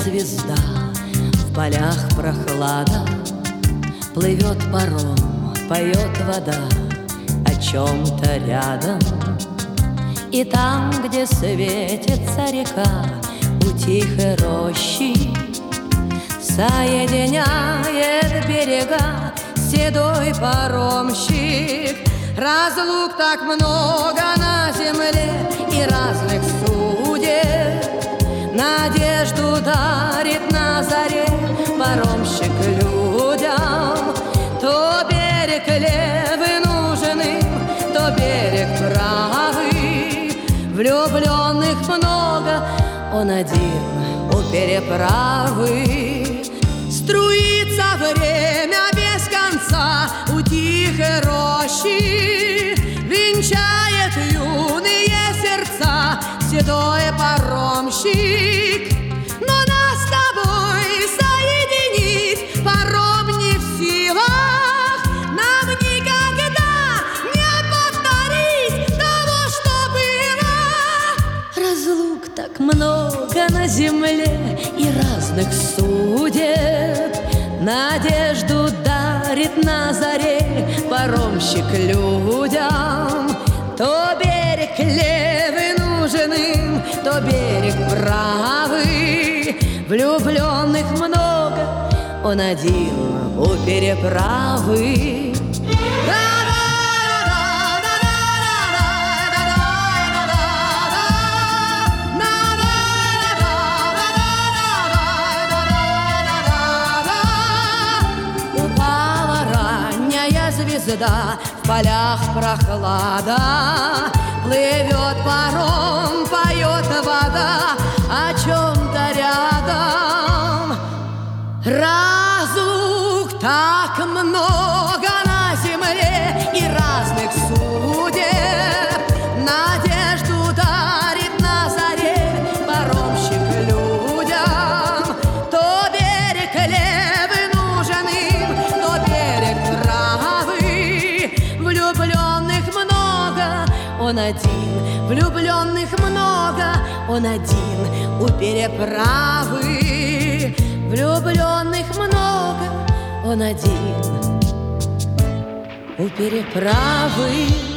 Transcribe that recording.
звезда, в полях прохлада, плывет паром, поет вода о чем-то рядом. И там, где светится река, у тихой рощи соединяет берега седой паромщик. Разлук так много на земле и разных судеб, надежду дарит на заре паромщик людям. То берег левый нужен им, то берег правый. Влюбленных много, он один у переправы. Струится время без конца у тихой рощи, венчает юные сердца седой паромщик. Но нас с тобой соединить паром не в силах. Нам никогда не повторить того, что было. Разлук так много на земле и разных судеб, надежду дарит на заре паромщик людям. То берег левый нужен им, то берег правый. Влюбленных много, он один у переправы. Звезда, в полях прохлада, плывет паром, поет вода о чем-то рядом. Разлук так много на земле и разных судеб, надежду дарит на заре паромщик людям. То берег левый нужен им, то берег правый. Влюбленных много, он один. Влюбленных много, он один у переправы. Влюбленных много, он один у переправы.